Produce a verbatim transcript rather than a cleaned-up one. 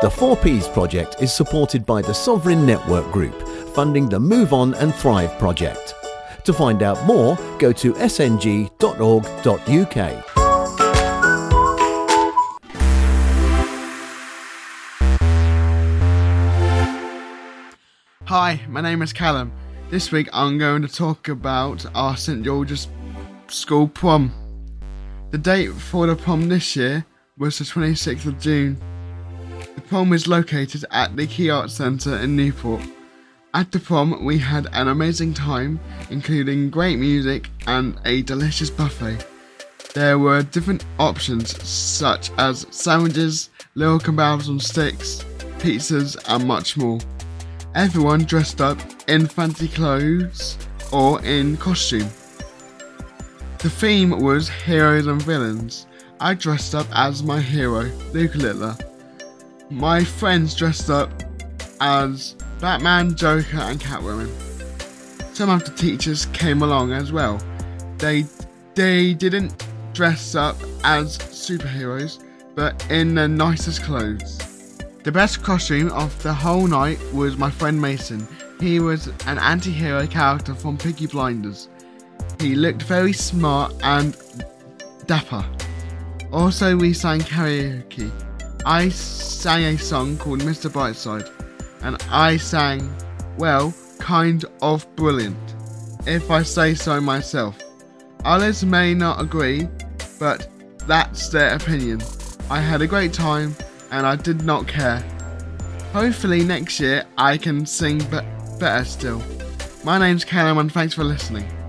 The four Ps project is supported by the Sovereign Network Group, funding the Move On and Thrive project. To find out more, go to s n g dot org dot u k. Hi, my name is Callum. This week I'm going to talk about our St George's School prom. The date for the prom this year was the twenty-sixth of June. The prom is located at the Key Arts Centre in Newport. At the prom we had an amazing time, including great music and a delicious buffet. There were different options such as sandwiches, little kebabs on sticks, pizzas and much more. Everyone dressed up in fancy clothes or in costume. The theme was heroes and villains. I dressed up as my hero, Luke Littler. My friends dressed up as Batman, Joker and Catwoman. Some of the teachers came along as well. They, they didn't dress up as superheroes, but in the nicest clothes. The best costume of the whole night was my friend Mason. He was an anti-hero character from Peaky Blinders. He looked very smart and dapper. Also we sang karaoke. I sang a song called Mister Brightside, and I sang, well, kind of brilliant, if I say so myself. Others may not agree, but that's their opinion. I had a great time and I did not care. Hopefully next year I can sing be- better still. My name's Callum and thanks for listening.